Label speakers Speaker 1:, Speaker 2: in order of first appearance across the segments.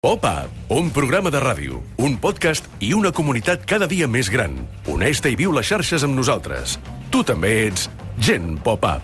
Speaker 1: Pop-Up, un programa de ràdio, un podcast i una comunitat cada dia més gran. Uneix-te i viu les xarxes amb nosaltres. Tu també ets Gent Pop-Up.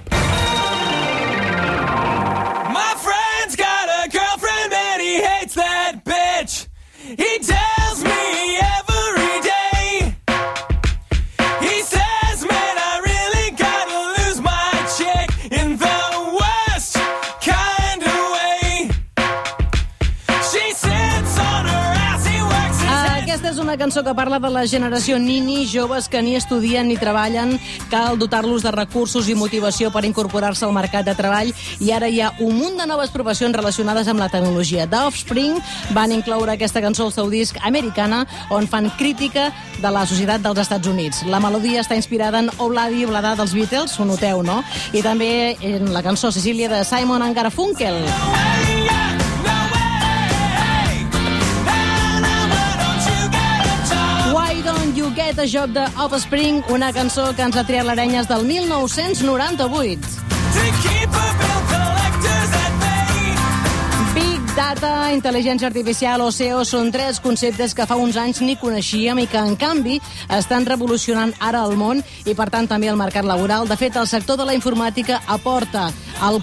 Speaker 2: My friend's got a girlfriend and he hates that bitch. He tells me every day. He says, man, I really gotta lose my chick in the worst kind of way. She sits on her ass, he works his head.
Speaker 3: Aquesta és una cançó que parla de la generació nini, joves que ni estudien ni treballen. Cal dotar-los de recursos i motivació per incorporar-se al mercat de treball, i ara hi ha un munt de noves professions relacionades amb la tecnologia. The Offspring van incloure aquesta cançó al seu disc Americana, on fan crítica de la societat dels Estats Units. La melodia està inspirada en Obladi Oblada dels Beatles, ho noteu, no? I també en la cançó Sicília de Simon & Garfunkel. Why Don't You Get a Job de Offspring, una cançó que ens ha triat l'Arenyes del 1998. Big Data, intel·ligència artificial o SEO són tres conceptes que fa uns anys ni coneixíem i que, en canvi, estan revolucionant ara el món i, per tant, també el mercat laboral. De fet, el sector de la informàtica aporta el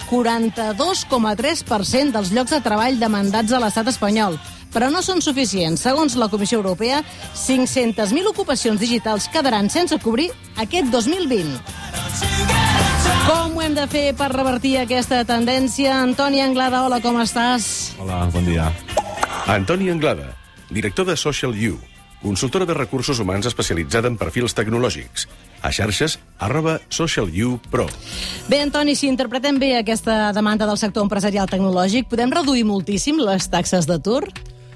Speaker 3: 42,3% dels llocs de treball demandats a l'estat espanyol. Però no són suficients. Segons la Comissió Europea, 500.000 ocupacions digitals quedaran sense cobrir aquest 2020. Com ho hem de fer per revertir aquesta tendència? Antoni Anglada, hola, com estàs?
Speaker 4: Hola, bon dia.
Speaker 1: Antoni Anglada, director de Social You, consultora de recursos humans especialitzada en perfils tecnològics. A xarxes, @SocialYouPro.
Speaker 3: Bé, Antoni, si interpretem bé aquesta demanda del sector empresarial tecnològic, podem reduir moltíssim les taxes d'atur?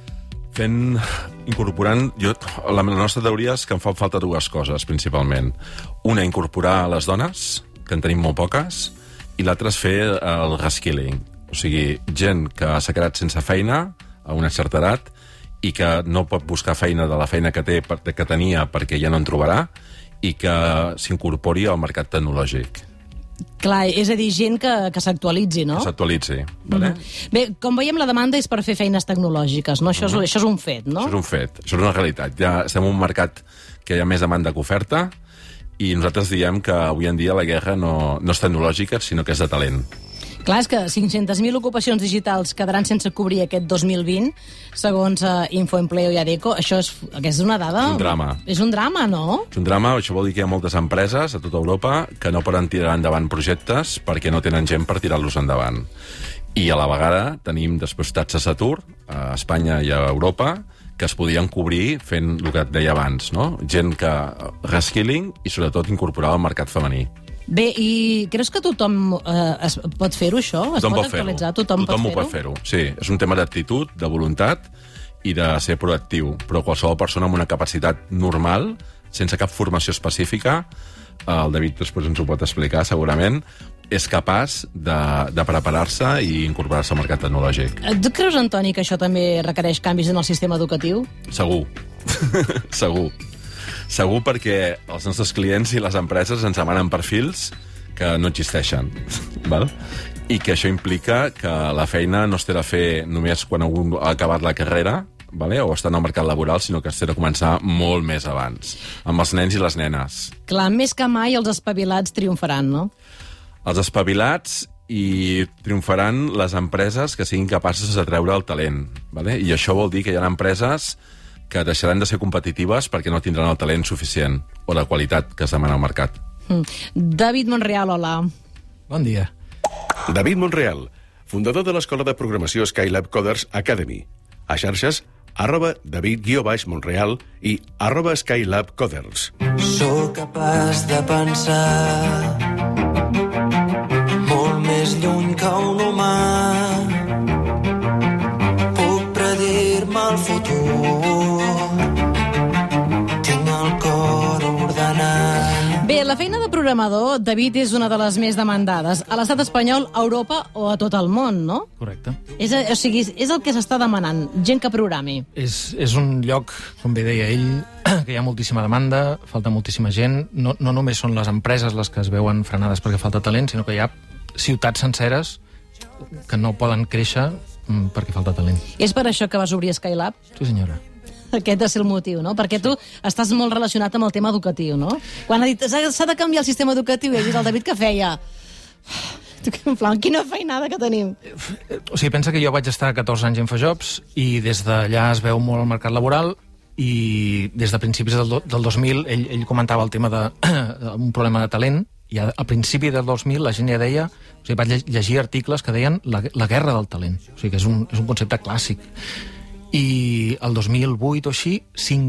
Speaker 4: Incorporant... La nostra teoria és que en fa falta dues coses, principalment. Una, incorporar les dones, que en tenim molt poques, i l'altra és fer el reskilling. O sigui, gent que s'ha quedat sense feina a una certa edat i que no pot buscar feina de la feina que tenia perquè ja no en trobarà, i que s'incorpori al mercat tecnològic.
Speaker 3: Clar, és a dir, gent que s'actualitzi, no?
Speaker 4: Que s'actualitzi, vale?
Speaker 3: Bé, com veiem, la demanda és per fer feines tecnològiques, no? Això és un fet, no?
Speaker 4: Això és un fet, això és una realitat. Ja estem en un mercat que hi ha més demanda que oferta, i nosaltres diem que avui en dia la guerra no és tecnològica, sinó que és de talent.
Speaker 3: Clar, és que 500.000 ocupacions digitals quedaran sense cobrir aquest 2020, segons Infoempleo i Adecco. Això és una dada...
Speaker 4: És un drama.
Speaker 3: És un drama, no?
Speaker 4: És un drama, això vol dir que hi ha moltes empreses a tota Europa que no poden tirar endavant projectes perquè no tenen gent per tirar-los endavant. I a la vegada tenim després taxes d'atur a Espanya i a Europa que es podien cobrir fent el que et deia abans, no? Gent que... reskilling i sobretot incorporar al mercat femení.
Speaker 3: Bé, i creus que tothom pot fer-ho, això?
Speaker 4: Tothom pot fer-ho. Tothom ho pot fer-ho, sí. És un tema d'actitud, de voluntat i de ser proactiu. Però qualsevol persona amb una capacitat normal, sense cap formació específica, el David després ens ho pot explicar, segurament, és capaç de preparar-se i incorporar-se al mercat tecnològic.
Speaker 3: Tu creus, Antoni, que això també requereix canvis en el sistema educatiu?
Speaker 4: Segur. Segur. Segur, perquè els nostres clients i les empreses ens demanen perfils que no existeixen, val? I que això implica que la feina no es té de fer només quan algú ha acabat la carrera, vale? O està en el mercat laboral, sinó que es té de començar molt més abans, amb els nens i les nenes.
Speaker 3: Clar, més que mai els espavilats triomfaran, no?
Speaker 4: Els espavilats, i triomfaran les empreses que siguin capaces de treure el talent, vale? I això vol dir que hi ha empreses que deixaran de ser competitives perquè no tindran el talent suficient o la qualitat que es demana al mercat.
Speaker 3: David Monreal, hola.
Speaker 5: Bon dia.
Speaker 1: David Monreal, fundador de l'escola de programació Skylab Coders Academy. A xarxes, @David_Monreal i @Skylab Coders.
Speaker 2: Sóc capaç de pensar molt més lluny que un humà. Puc predir-me el futur. Tinc el cor ordenat.
Speaker 3: Bé, la feina de programador, David, és una de les més demandades. A l'estat espanyol, a Europa o a tot el món, no?
Speaker 5: Correcte.
Speaker 3: O sigui, és el que s'està demanant, gent que programi.
Speaker 5: És un lloc, com bé deia ell, que hi ha moltíssima demanda, falta moltíssima gent. No només són les empreses les que es veuen frenades perquè falta talent, sinó que hi ha ciutats senceres que no poden créixer perquè falta talent.
Speaker 3: És per això que vas obrir Skylab?
Speaker 5: Sí, senyora.
Speaker 3: Aquest ha de ser el motiu, no? Perquè tu estàs molt relacionat amb el tema educatiu, no? Quan ha dit s'ha de canviar el sistema educatiu, i has vist el David que feia... En plan, quina feinada que tenim.
Speaker 5: O sigui, pensa que jo vaig estar 14 anys en Fajobs i des d'allà es veu molt el mercat laboral i des de principis del 2000 ell comentava el tema d'un problema de talent i al principi del 2000 la gent ja deia... O sigui, vaig llegir articles que deien la guerra del talent. O sigui, que és un concepte clàssic. I el 2008 o així,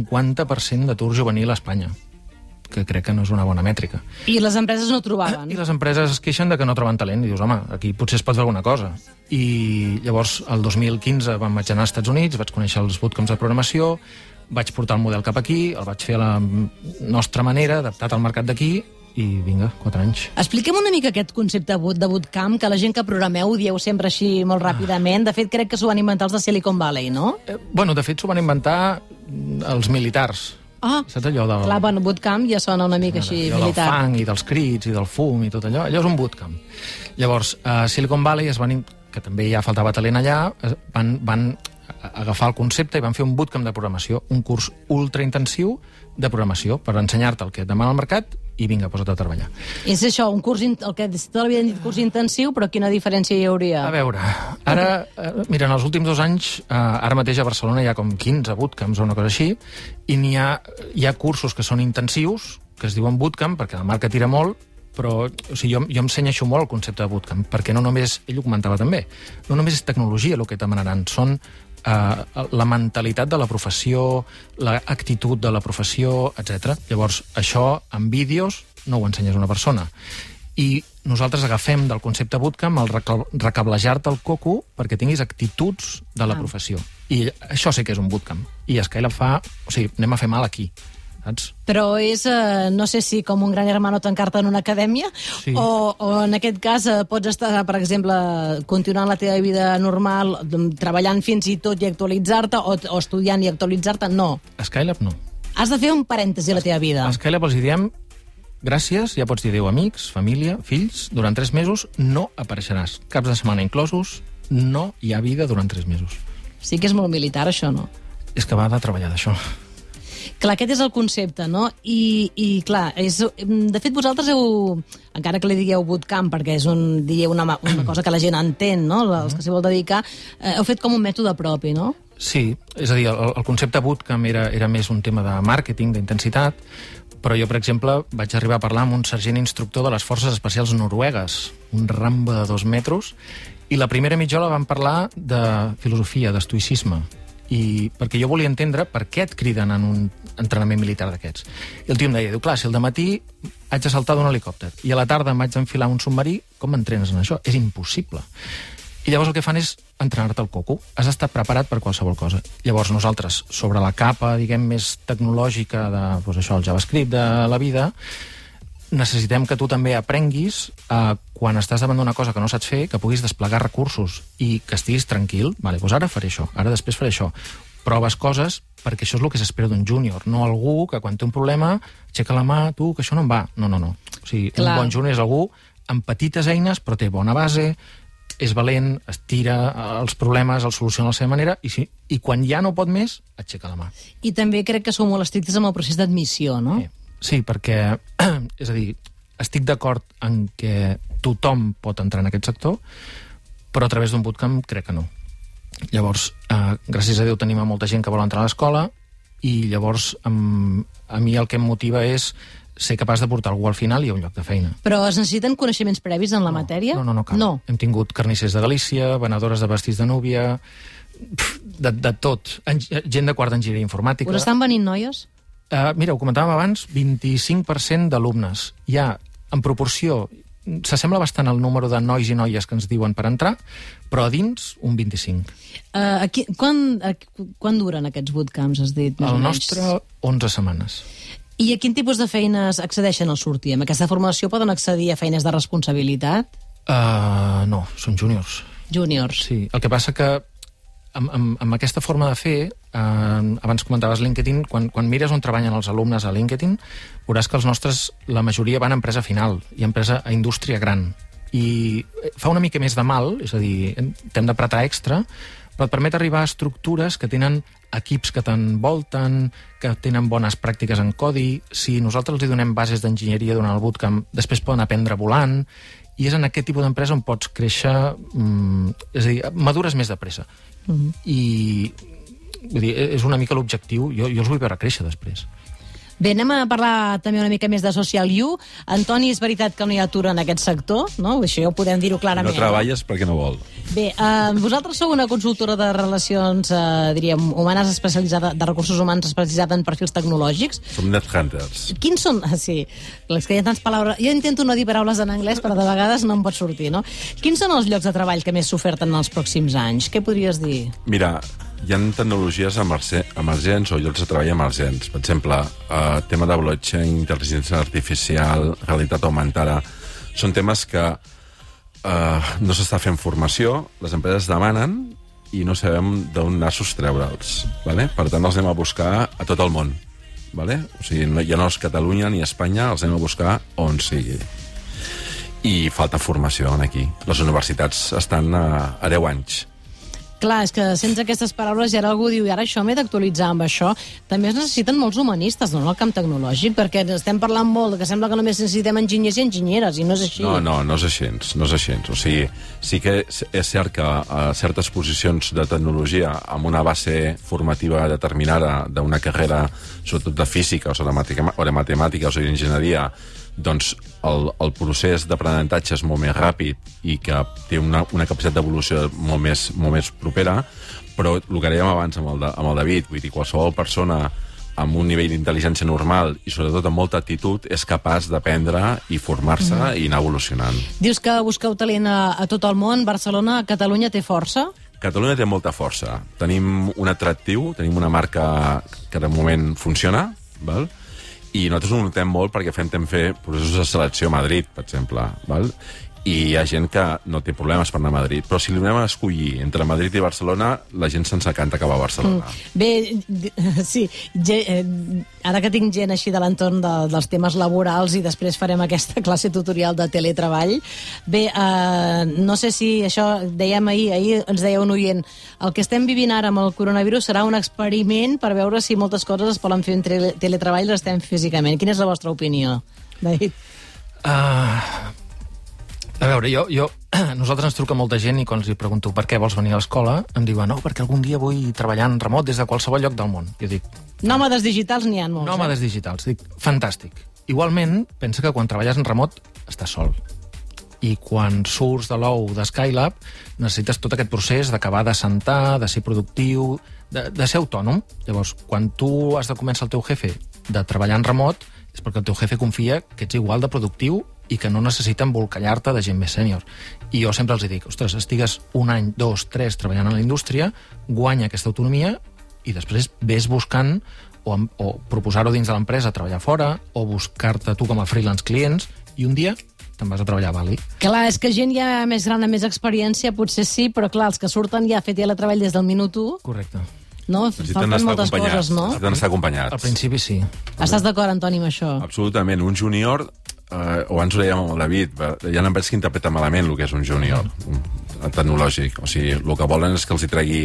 Speaker 5: 50% d'atur juvenil a Espanya, que crec que no és una bona mètrica.
Speaker 3: I les empreses no trobaven.
Speaker 5: I les empreses es queixen de que no troben talent. I dius, home, aquí potser es pot fer alguna cosa. I llavors, el 2015 vaig anar als Estats Units, vaig conèixer els bootcamps de programació, vaig portar el model cap aquí, el vaig fer a la nostra manera, adaptat al mercat d'aquí, i vinga, 4 anys.
Speaker 3: Expliquem una mica aquest concepte de bootcamp, que la gent que programeu ho dieu sempre així molt ràpidament. De fet, crec que s'ho van inventar els de Silicon Valley, no?
Speaker 5: Bueno, de fet, s'ho van inventar els militars.
Speaker 3: Ah,
Speaker 5: saps allò del...
Speaker 3: clar, bueno, bootcamp ja sona una mica així militar.
Speaker 5: Del fang i dels crits i del fum i tot allò. Allò és un bootcamp. Llavors, a Silicon Valley que també ja faltava talent allà, van agafar el concepte i van fer un bootcamp de programació, un curs ultraintensiu de programació per ensenyar-te el que et demana el mercat i vinga, posa't a treballar.
Speaker 3: És això, un curs, el que tota la vida hem dit curs intensiu, però quina diferència hi hauria?
Speaker 5: A veure, ara, mira, en els últims 2 anys, ara mateix a Barcelona hi ha com 15 bootcamps o una cosa així, i hi ha cursos que són intensius, que es diuen bootcamp, perquè la marca tira molt, però o sigui, jo em cenyeixo molt el concepte de bootcamp, perquè no només, ell ho comentava també, no només és tecnologia el que et demanaran, són la mentalitat de la professió, l'actitud de la professió, etc. Llavors, això en vídeos no ho ensenyes a una persona. I nosaltres agafem del concepte bootcamp el recablejar-te el coco perquè tinguis actituds de la professió. I això sí que és un bootcamp. I Skylab fa... O sigui, anem a fer mal aquí. Saps?
Speaker 3: Però és, no sé si com un gran hermano tancar-te en una acadèmia, sí. o en aquest cas pots estar, per exemple, continuant la teva vida normal, treballant fins i tot i actualitzar-te, o estudiant i actualitzar-te, no.
Speaker 5: A Skylab no.
Speaker 3: Has de fer un parèntesi a la teva vida.
Speaker 5: A Skylab els diem gràcies, ja pots dir adéu amics, família, fills, durant 3 mesos no apareixeràs. Caps de setmana inclosos, no hi ha vida durant 3 mesos.
Speaker 3: Sí que és molt militar, això, no?
Speaker 5: És que va de treballar d'això.
Speaker 3: Clar, aquest és el concepte, no? I clar, de fet, vosaltres encara que li digueu bootcamp, perquè és una cosa que la gent entén, no? Els que s'hi vol dedicar, heu fet com un mètode propi, no?
Speaker 5: Sí, és a dir, el concepte bootcamp era més un tema de màrqueting, d'intensitat, però jo, per exemple, vaig arribar a parlar amb un sergent instructor de les Forces Especials Noruegues, un Rambo de 2 metres, i la primera mitja hora vam parlar de filosofia, d'estoïcisme, i perquè jo volia entendre per què et criden en un entrenament militar d'aquests. I el tio em deia, clar, si al dematí haig de saltar d'un helicòpter i a la tarda em vaig enfilar un submarí, com m'entrenes en això? És impossible. I llavors el que fan és entrenar-te el coco. Has d'estar preparat per qualsevol cosa. Llavors nosaltres, sobre la capa, diguem, més tecnològica de, doncs això, el JavaScript de la vida, necessitem que tu també aprenguis quan estàs davant d'una cosa que no saps fer, que puguis desplegar recursos i que estiguis tranquil. Vale, doncs ara faré això, ara després faré això. Proves coses, perquè això és el que s'espera d'un júnior, no algú que quan té un problema aixeca la mà, tu, que això no em va. No. O sigui, un bon júnior és algú amb petites eines, però té bona base, és valent, es tira els problemes, els soluciona a la seva manera, i quan ja no pot més, aixeca la mà.
Speaker 3: I també crec que sou molt estrictes amb el procés d'admissió, no?
Speaker 5: Sí, perquè, és a dir, estic d'acord en que tothom pot entrar en aquest sector, però a través d'un bootcamp crec que no. Llavors, gràcies a Déu tenim molta gent que vol entrar a l'escola i llavors a mi el que em motiva és ser capaç de portar algú al final i a un lloc de feina.
Speaker 3: Però es necessiten coneixements previs en la matèria?
Speaker 5: No cal. No. Hem tingut carnissers de Galícia, venedores de vestits de núvia, de tot. Gent de quart d'enginyeria informàtica.
Speaker 3: Us estan venint noies?
Speaker 5: Mira, ho comentàvem abans, 25% d'alumnes. Hi ha, en proporció, s'assembla bastant al número de nois i noies que ens diuen per entrar, però a dins, un 25.
Speaker 3: Quan duren aquests bootcamps, has dit?
Speaker 5: El nostre, 11 setmanes.
Speaker 3: I a quin tipus de feines accedeixen al sortir? Amb aquesta formació poden accedir a feines de responsabilitat?
Speaker 5: No, són júniors.
Speaker 3: Júniors.
Speaker 5: Sí, el que passa que amb aquesta forma de fer, abans comentaves LinkedIn, quan mires on treballen els alumnes a LinkedIn, veuràs que els nostres, la majoria van a empresa final i a indústria gran. i fa una mica més de mal, és a dir, t'hem d'apretar extra, però et permet arribar a estructures que tenen equips que t'envolten, que tenen bones pràctiques en codi. Si nosaltres els donem bases d'enginyeria durant el bootcamp, després poden aprendre volant, i és en aquest tipus d'empresa on pots créixer, és a dir, madures més de pressa. I vull dir, és una mica l'objectiu, jo els vull veure créixer després.
Speaker 3: Bé, anem a parlar també una mica més de Social U. Antoni, és veritat que no hi ha atur en aquest sector, no? Això ja ho podem dir-ho clarament.
Speaker 4: No treballes perquè no vol.
Speaker 3: Bé, vosaltres sou una consultora de relacions, diríem, humanes especialitzada, de recursos humans especialitzada en perfils tecnològics.
Speaker 4: Som nethunters.
Speaker 3: Quins són... Sí, és que hi ha tants paraules... Jo intento no dir paraules en anglès, però de vegades no em pot sortir, no? Quins són els llocs de treball que més s'oferten en els pròxims anys? Què podries dir?
Speaker 4: Mira, hi ha tecnologies emergents o llocs de treball emergents. Per exemple, tema de blockchain, intel·ligència artificial, realitat augmentada. Són temes que no s'està fent formació, les empreses demanen i no sabem d'on nassos treure'ls. Vale? Per tant, els anem a buscar a tot el món. Vale? O sigui, ja no és Catalunya ni Espanya, els anem a buscar on sigui. I falta formació aquí. Les universitats estan a 10 anys.
Speaker 3: Clar, és que sense aquestes paraules i ara algú diu i ara això m'he d'actualitzar amb això. També es necessiten molts humanistes, no, en el camp tecnològic, perquè estem parlant molt que sembla que només necessitem enginyers i enginyeres, i no és així.
Speaker 4: No és així, no és així. O sigui, sí que és cert que certes posicions de tecnologia amb una base formativa determinada d'una carrera, sobretot de física o de matemàtiques o d'enginyeria, doncs el procés d'aprenentatge és molt més ràpid i que té una capacitat d'evolució molt més propera, però el que dèiem abans amb el David, vull dir, qualsevol persona amb un nivell d'intel·ligència normal i sobretot amb molta actitud és capaç d'aprendre i formar-se i anar evolucionant.
Speaker 3: Dius que busqueu talent a tot el món. Barcelona, Catalunya té força?
Speaker 4: Catalunya té molta força. Tenim un atractiu, tenim una marca que de moment funciona, val? I nosaltres ho notem molt perquè fem fer processos de selecció a Madrid, per exemple, val? I hi ha gent que no té problemes per anar a Madrid, però si li anem a escollir entre Madrid i Barcelona, la gent se'ns encanta acabar a Barcelona.
Speaker 3: Bé, sí, ara que tinc gent així de l'entorn dels temes laborals i després farem aquesta classe tutorial de teletreball, bé, no sé si això, dèiem ahir ens deia un oient, el que estem vivint ara amb el coronavirus serà un experiment per veure si moltes coses es poden fer en teletreball i les estem físicament. Quina és la vostra opinió, David?
Speaker 5: A veure, nosaltres ens truca molta gent i quan els pregunto per què vols venir a l'escola, em diuen, no, perquè algun dia vull treballar en remot des de qualsevol lloc del món. Jo dic...
Speaker 3: Nòmades digitals n'hi ha molts.
Speaker 5: Nòmades digitals. Dic, fantàstic. Igualment, pensa que quan treballes en remot estàs sol. I quan surts de l'ou de Skylab necessites tot aquest procés d'acabar d'assentar, de ser productiu, de ser autònom. Llavors, quan tu has de convèncer el teu jefe de treballar en remot, és perquè el teu jefe confia que ets igual de productiu i que no necessita embolcallar-te de gent més sènior. I jo sempre els dic, ostres, estigues 1 any, 2, 3 treballant a la indústria, guanya aquesta autonomia i després ves buscant o proposar-ho dins de l'empresa, treballar fora, o buscar-te tu com a freelance clients, i un dia te'n vas a treballar a Bali.
Speaker 3: Clar, és que gent ja més gran amb més experiència, potser sí, però clar, els que surten ja a fer teletreball des del minut 1...
Speaker 5: Correcte.
Speaker 3: No? Fan moltes coses, no?
Speaker 4: Necessiten estar acompanyats.
Speaker 5: Al principi sí.
Speaker 3: Estàs d'acord, Antoni, amb això?
Speaker 4: Absolutament. Un júnior, o abans ho dèiem amb el David, hi ha empreses que interpreten malament el que és un júnior tecnològic. O sigui, el que volen és que els hi tregui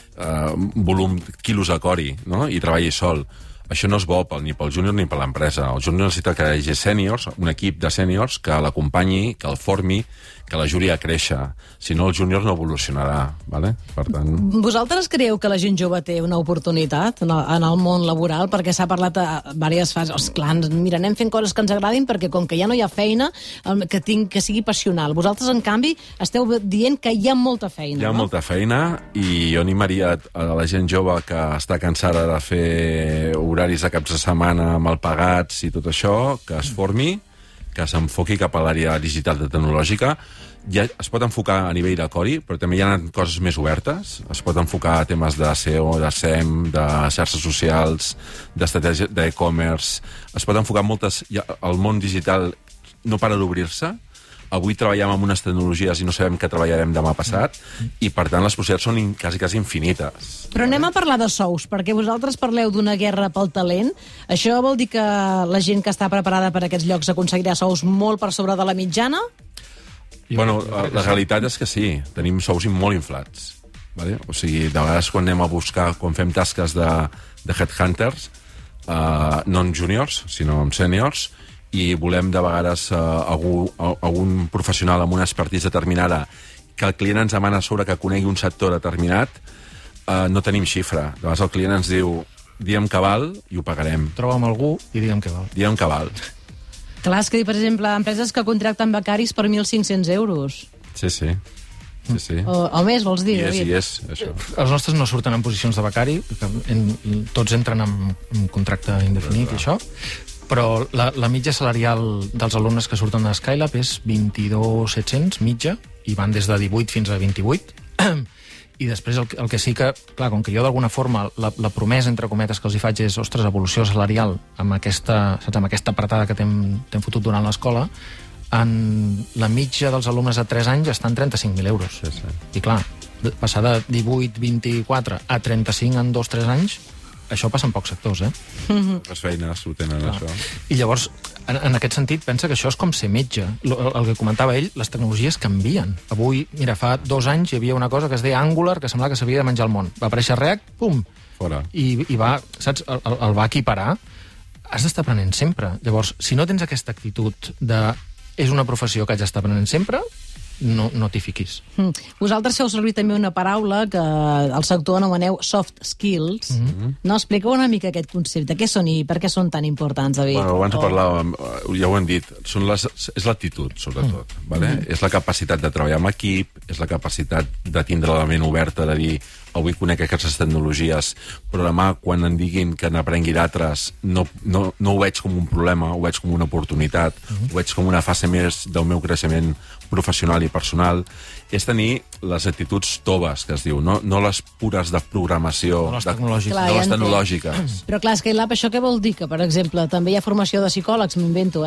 Speaker 4: volum, quilos a cori, no? I treballi sol. Això no és bo ni pel júnior ni per l'empresa. El júnior necessita que hi hagi sèniors, un equip de sèniors que l'acompanyi, que el formi, que l'ajudi a créixer. Si no, el júnior no evolucionarà. Vale? Per tant...
Speaker 3: Vosaltres creieu que la gent jove té una oportunitat en el món laboral? Perquè s'ha parlat a diverses fases. Clar, mira, anem fent coses que ens agradin perquè com que ja no hi ha feina, que sigui passional. Vosaltres, en canvi, esteu dient que hi ha molta feina.
Speaker 4: Hi ha molta feina i jo animaria a la gent jove que està cansada de fer horaris de caps de setmana mal pagats i tot això, que es formi, que s'enfoqui cap a l'àrea digital i tecnològica. Ja es pot enfocar a nivell de codi, però també hi ha coses més obertes. Es pot enfocar a temes de SEO, de SEM, de xarxes socials, d'estratègia d'e-commerce. Es pot enfocar moltes... El món digital no para d'obrir-se. Avui treballem amb unes tecnologies i no sabem què treballarem demà passat, i per tant les possibilitats són quasi infinites.
Speaker 3: Però anem a parlar de sous, perquè vosaltres parleu d'una guerra pel talent. Això vol dir que la gent que està preparada per a aquests llocs aconseguirà sous molt per sobre de la mitjana?
Speaker 4: Bueno, la realitat és que sí, tenim sous molt inflats. Vale? O sigui, de vegades quan anem a buscar, quan fem tasques de headhunters, no en juniors, sinó en sèniors, i volem de vegades algun professional amb una expertise determinada que el client ens demana sobre que conegui un sector determinat, no tenim xifra. De vegades el client ens diu, diem que val i ho pagarem.
Speaker 5: Troba'm algú i digue'm que val.
Speaker 4: Diem que val.
Speaker 3: Clar, és que, per exemple, empreses que contracten becaris per 1.500 euros.
Speaker 4: Sí, sí. Sí, sí.
Speaker 3: O més, vols dir?
Speaker 4: I és, això.
Speaker 5: Els nostres no surten en posicions de becari, tots entren en contracte indefinit i això, però la mitja salarial dels alumnes que surten a Skylab és 22.700, mitja, i van des de 18 fins a 28. I després el que sí que, clar, com que jo d'alguna forma la promesa, entre cometes, que els hi faig és, ostres, evolució salarial amb aquesta apretada que t'hem fotut durant l'escola, en la mitja dels alumnes de 3 anys està en 35.000 euros.
Speaker 4: Sí, sí.
Speaker 5: I clar, passar de 18, 24 a 35 en 2-3 anys, això passa en pocs sectors,
Speaker 4: Les feines ho tenen, això.
Speaker 5: I llavors, en aquest sentit, pensa que això és com ser metge. El que comentava ell, les tecnologies canvien. Avui, mira, fa 2 anys hi havia una cosa que es deia Angular, que semblava que s'havia de menjar el món. Va aparèixer React, pum!
Speaker 4: Fora.
Speaker 5: I va, saps, el va equiparar. Has d'estar aprenent sempre. Llavors, si no tens aquesta actitud de és una professió que haig d'estar aprenent sempre, no t'hi fiquis.
Speaker 3: Vosaltres feu servir també una paraula que al sector anomeneu soft skills. No, expliqueu una mica aquest concepte. Què són i per què són tan importants, David?
Speaker 4: Bueno, abans parlàvem, ja ho hem dit, és l'actitud, sobretot. Vale? És la capacitat de treballar amb equip, és la capacitat de tindre la ment oberta, de dir avui conec aquestes tecnologies, però demà, quan em diguin que n'aprengui d'altres, no ho veig com un problema, ho veig com una oportunitat, ho veig com una fase més del meu creixement professional i personal. És tenir les actituds toves, que es diu, no les pures de programació,
Speaker 5: No les tecnològiques.
Speaker 3: Clar,
Speaker 4: no
Speaker 3: ja
Speaker 4: les
Speaker 3: entenc.
Speaker 4: tecnològiques.
Speaker 3: Però clar, Skylab, això què vol dir? Que, per exemple, també hi ha formació de psicòlegs, m'invento,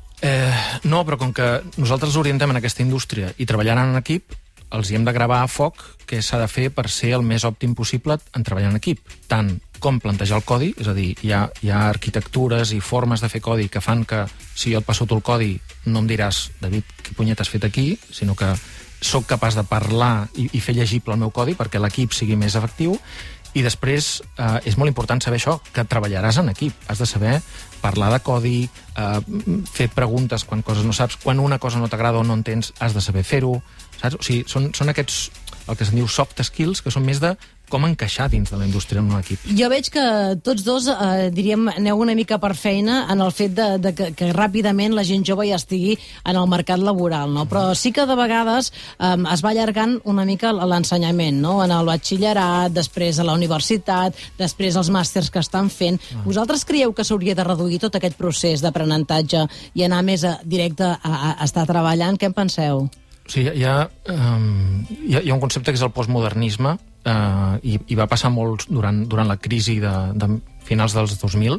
Speaker 5: No, però com que nosaltres orientem en aquesta indústria i treballant en equip, els hi hem de gravar a foc què s'ha de fer per ser el més òptim possible en treballar en equip. Tant com plantejar el codi, és a dir, hi ha arquitectures i formes de fer codi que fan que, si jo et passo tu el codi, no em diràs, David, què punyet has fet aquí, sinó que sóc capaç de parlar i fer llegible el meu codi perquè l'equip sigui més efectiu. I després és molt important saber això, que treballaràs en equip. Has de saber parlar de codi, fer preguntes quan coses no saps, quan una cosa no t'agrada o no entens, has de saber fer-ho, saps? O sigui, són aquests, el que se'n diu soft skills, que són més de com encaixar dins de la indústria en un equip.
Speaker 3: Jo veig que tots dos, diríem, aneu una mica per feina en el fet que ràpidament la gent jove ja estigui en el mercat laboral, no? Però sí que de vegades es va allargant una mica l'ensenyament, no? En el batxillerat, després a la universitat, després els màsters que estan fent. Vosaltres creieu que s'hauria de reduir tot aquest procés d'aprenentatge i anar més directe a estar treballant? Què en penseu?
Speaker 5: O sigui, hi ha un concepte que és el postmodernisme, i va passar molt durant la crisi de finals dels 2000.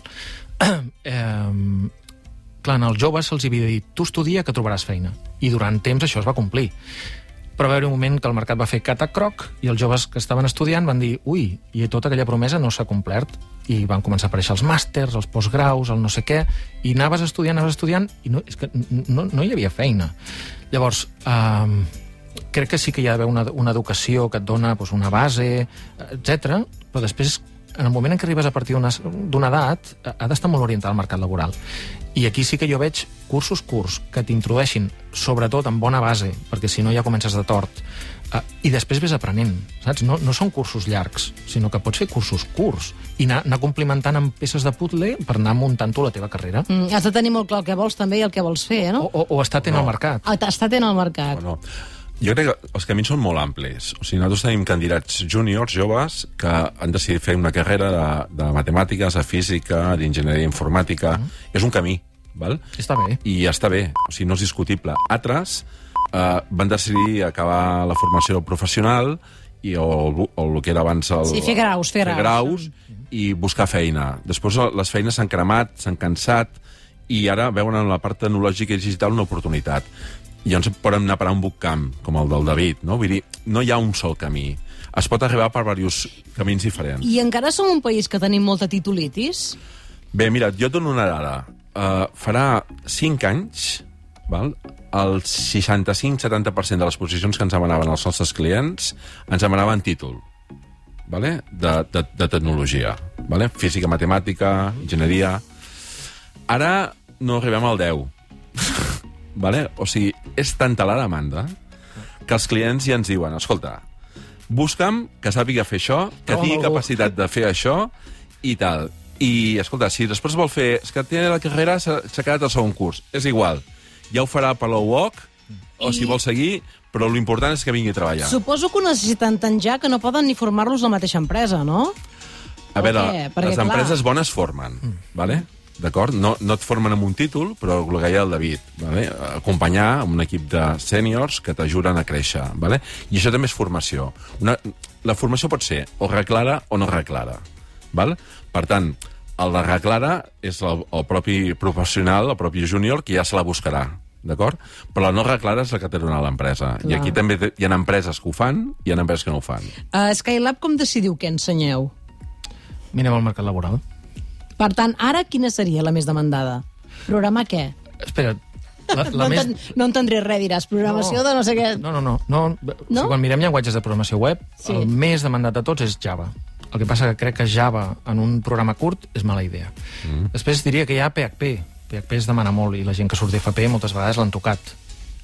Speaker 5: Clar, als joves se'ls havia dit, tu estudia que trobaràs feina. I durant temps això es va complir. Però va haver un moment que el mercat va fer catacroc i els joves que estaven estudiant van dir, ui, i tota aquella promesa no s'ha complert. I van començar a aparèixer els màsters, els postgraus, el no sé què, i anaves estudiant, i és que no hi havia feina. Llavors, crec que sí que hi ha d'haver una educació que et dona una base, etc. Però després, en el moment en què arribes a partir d'una edat, ha d'estar molt orientat al mercat laboral. I aquí sí que jo veig cursos curts que t'introdueixin, sobretot amb bona base, perquè si no ja comences de tort, i després ves aprenent, saps? No són cursos llargs, sinó que pots fer cursos curts i anar complimentant amb peces de puzzle per anar muntant tu la teva carrera.
Speaker 3: Has de tenir molt clar el que vols també i el que vols fer, no?
Speaker 5: O estar atent al mercat.
Speaker 3: Estar atent al mercat.
Speaker 4: Bueno, jo crec que els camins són molt amplis. O sigui, nosaltres tenim candidats júniors, joves, que han decidit fer una carrera de matemàtiques, de física, d'enginyeria informàtica. És un camí, val?
Speaker 5: Està bé.
Speaker 4: I està bé, o sigui, no és discutible. Altres van decidir acabar la formació professional o el que era abans
Speaker 3: fer graus.
Speaker 4: I buscar feina. Després les feines s'han cremat, s'han cansat, i ara veuen en la part tecnològica i digital una oportunitat. I llavors podem anar a parar un bootcamp, com el del David, no? Vull dir, no hi ha un sol camí. Es pot arribar per diversos camins diferents.
Speaker 3: I encara som un país que tenim molta titulitis?
Speaker 4: Bé, mira, jo et dono una dada. Farà 5 anys, val? el 65-70% de les posicions que ens demanaven els nostres clients ens demanaven títol, vale? de tecnologia, vale? Física, matemàtica, enginyeria. Ara no arribem al 10. Vale? O sigui, és tanta la demanda que els clients ja ens diuen, escolta, busca'm que sàpiga fer això, que tingui capacitat de fer això i tal. I, escolta, si després vol fer... És que té la carrera, s'ha quedat al segon curs. És igual. Ja ho farà per l'UOC, o si vol seguir, però l'important és que vingui a treballar.
Speaker 3: Suposo que ho necessiten tant ja que no poden ni formar-los a la mateixa empresa, no?
Speaker 4: A veure, les empreses bones formen, vale? D'acord? No et formen amb un títol, però el que deia el David, vale? Acompanyar un equip de sèniors que t'ajuden a créixer, vale? I això també és formació. La formació pot ser o reclara o no reclara, val? Per tant, el de reclara és el propi professional, el propi júnior, que ja se la buscarà, d'acord? Però la no reclara és la que té donat l'empresa. I aquí també hi ha empreses que ho fan i hi ha empreses que no ho fan.
Speaker 3: A Skylab com decidiu què ensenyeu?
Speaker 5: Mirem el mercat laboral.
Speaker 3: Per tant, ara quina seria la més demandada? Programar què?
Speaker 5: Espera,
Speaker 3: No entendré res, diràs. Programació de no sé què...
Speaker 5: No? Quan mirem llenguatges de programació web, el més demandat de tots és Java. El que passa que crec que Java en un programa curt és mala idea. Després diria que hi ha PHP. PHP es demana molt i la gent que surt d'FP moltes vegades l'han tocat.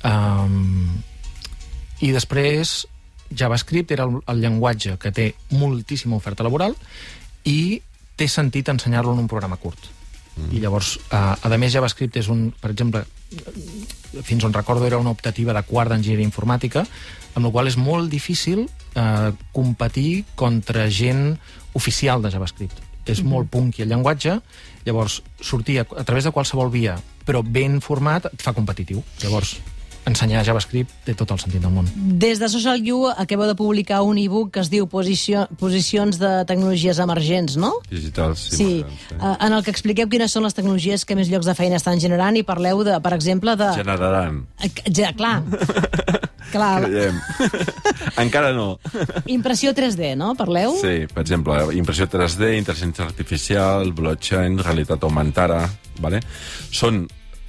Speaker 5: I després JavaScript era el llenguatge que té moltíssima oferta laboral i té sentit ensenyar-lo en un programa curt. I llavors, a més, JavaScript és per exemple, fins on recordo era una optativa de quart d'enginyeria informàtica, amb la qual és molt difícil competir contra gent oficial de JavaScript. És molt punky el llenguatge, llavors sortir a través de qualsevol via, però ben format, et fa competitiu. Llavors, ensenyar JavaScript té tot el sentit del món.
Speaker 3: Des de Social You acabeu de publicar un e-book que es diu Posicions de tecnologies emergents, no?
Speaker 4: Digitals.
Speaker 3: Sí. En el que expliqueu quines són les tecnologies que més llocs de feina estan generant i parleu, per exemple, de...
Speaker 4: Generaran.
Speaker 3: Ja, clar.
Speaker 4: Creiem. Encara no.
Speaker 3: Impressió 3D, no? Parleu?
Speaker 4: Sí, per exemple, impressió 3D, intel·ligència artificial, blockchain, realitat augmentada, vale? Són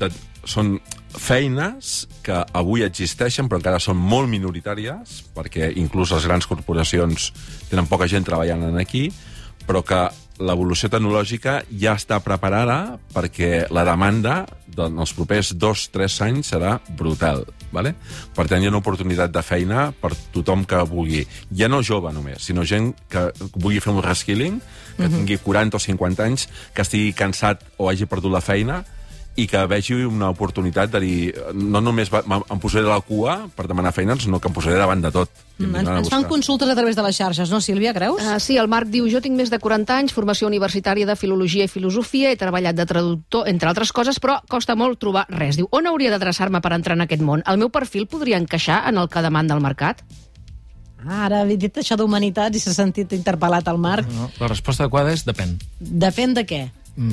Speaker 4: feines que avui existeixen però encara són molt minoritàries perquè inclús les grans corporacions tenen poca gent treballant aquí, però que l'evolució tecnològica ja està preparada perquè la demanda dels propers 2-3 anys serà brutal, vale? Per tant, hi ha una oportunitat de feina per tothom que vulgui, ja no jove només, sinó gent que vulgui fer un reskilling, que tingui 40 o 50 anys, que estigui cansat o hagi perdut la feina i que vegi una oportunitat de dir no només em posaré de la cua per demanar feina, sinó que em posaré davant de tot.
Speaker 3: Ens fan consultes a través de les xarxes, no, Sílvia, creus?
Speaker 6: Sí, el Marc diu, jo tinc més de 40 anys, formació universitària de Filologia i Filosofia, he treballat de traductor, entre altres coses, però costa molt trobar res. Diu, on hauria d'adreçar-me per entrar en aquest món? El meu perfil podria encaixar en el que demanda el mercat?
Speaker 3: Ara he dit això d'humanitats i s'ha sentit interpel·lat al Marc.
Speaker 5: No, la resposta adequada és depèn.
Speaker 3: Depèn de què?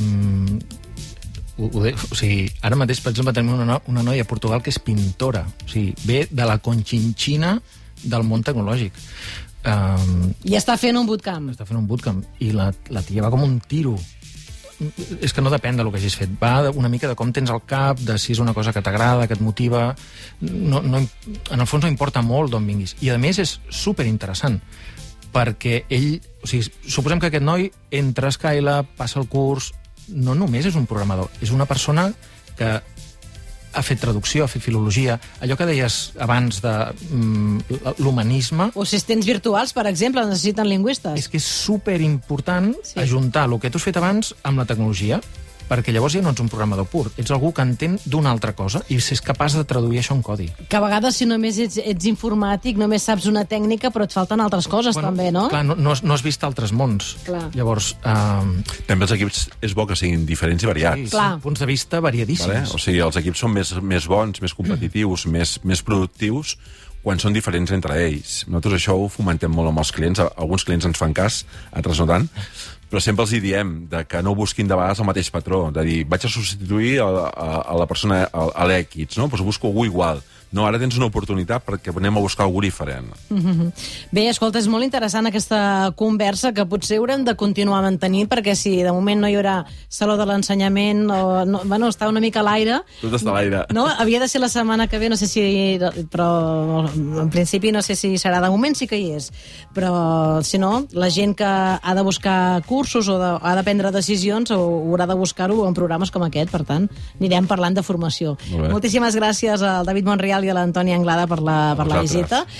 Speaker 5: O sigui, ara mateix, per exemple, tenim una noia a Portugal que és pintora. O sigui, ve de la Conchinchina del món tecnològic.
Speaker 3: I està fent un bootcamp.
Speaker 5: Està fent un bootcamp. I la tia va com un tiro. És que no depèn del que hagis fet. Va una mica de com tens al cap, de si és una cosa que t'agrada, que et motiva. En el fons no importa molt d'on vinguis. I, a més, és superinteressant perquè ell... O sigui, suposem que aquest noi entra a Skylab, passa el curs... No només és un programador, és una persona que ha fet traducció, ha fet filologia, allò que deies abans de l'humanisme...
Speaker 3: O assistents virtuals, per exemple, necessiten lingüistes.
Speaker 5: És que és superimportant ajuntar el que tu has fet abans amb la tecnologia, perquè llavors ja no ets un programador pur, ets algú que entén d'una altra cosa i és capaç de traduir això en codi.
Speaker 3: Que a vegades, si només ets informàtic, només saps una tècnica, però et falten altres coses, també, no?
Speaker 5: Clar, no has vist altres mons.
Speaker 3: Clar.
Speaker 5: Llavors...
Speaker 4: També els equips és bo que siguin diferents i variats.
Speaker 5: Sí, punts de vista variadíssims.
Speaker 4: Vale? O sigui, els equips són més bons, més competitius, més productius, quan són diferents entre ells. Nosaltres això ho fomentem molt amb els clients. Alguns clients ens fan cas, altres no tant, però sempre els diem que no busquin de vegades el mateix patró, de dir, vaig a substituir a la persona, a l'X, no? Doncs busco algú igual. No, ara tens una oportunitat perquè anem a buscar algú diferent.
Speaker 3: Bé, escolta, és molt interessant aquesta conversa que potser haurem de continuar mantenint, perquè si de moment no hi haurà saló de l'ensenyament, bueno, està una mica a l'aire.
Speaker 4: Tot està a l'aire.
Speaker 3: No, havia de ser la setmana que ve, no sé si... Però en principi no sé si serà. De moment sí que hi és. Però, si no, la gent que ha de buscar cursos o ha de prendre decisions haurà de buscar-ho en programes com aquest. Per tant, anirem parlant de formació. Moltíssimes gràcies al David Monreal i a l'Antònia Anglada per la visita.